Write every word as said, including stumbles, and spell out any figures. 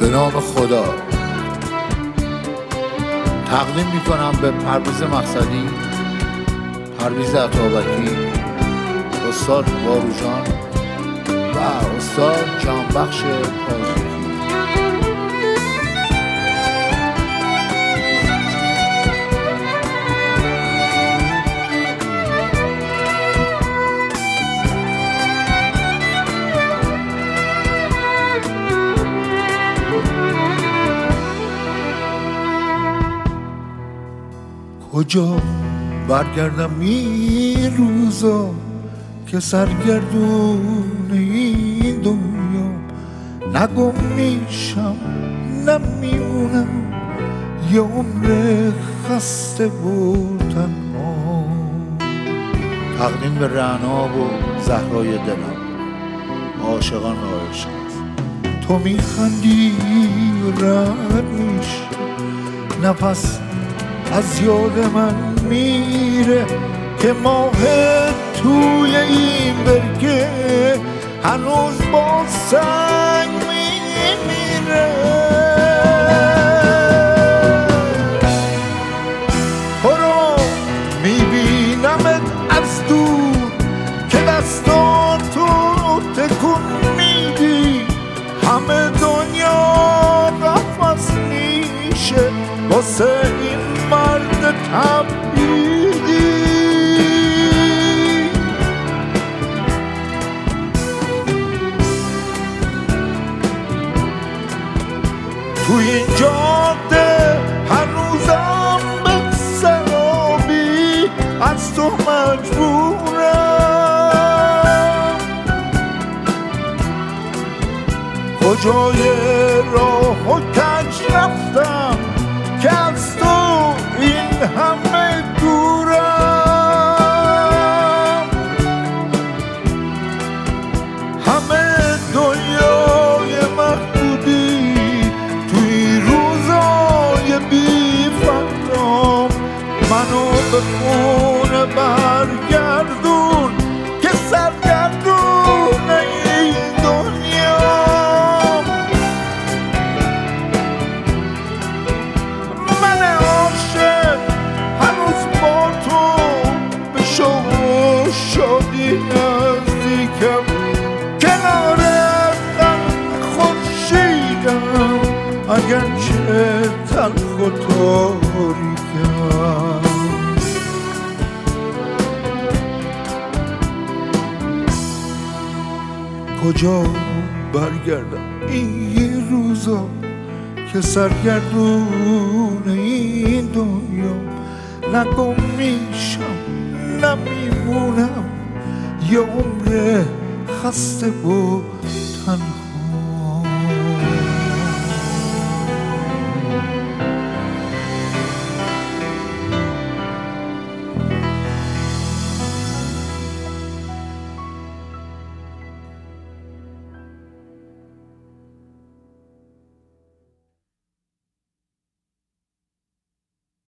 به نام خدا تقدیم میکنم به پرویز مقصدی، پرویز عطابکی، استاد باروجان و استاد جانبخش پازوکی. کجا برگردم این روزا که سرگردون این دنیا، نگم میشم نمیمونم یه عمر خسته و تنها. تقدیم به رعنا و زهرای دلم، عاشقان را عشق تو میخندی رد میشه، نفس از یاد من میره که ماه توی این برگه هنوز با سنگ میمیره. تو رو میبینمت از دور که دستاتو تکون میدی، همه دنیا قفس میشه واسه این مرد تبعیدی. تو این جاده هنوزم به سرابی از تو مجبورم، کجای راه و کج رفتم که از تو این همه دورم. همه دنیای محدودی توی روزای بی فهمم، منو به خونه برگردون که سرگردون این دنیا. شادی نزدیکم کنار خورشیدم، اگرچه تلخ و تاریکم. کجا برگردم این روزا که سرگردون این دنیا، نگم میشم نمیمونم یه عمر خسته و تنها.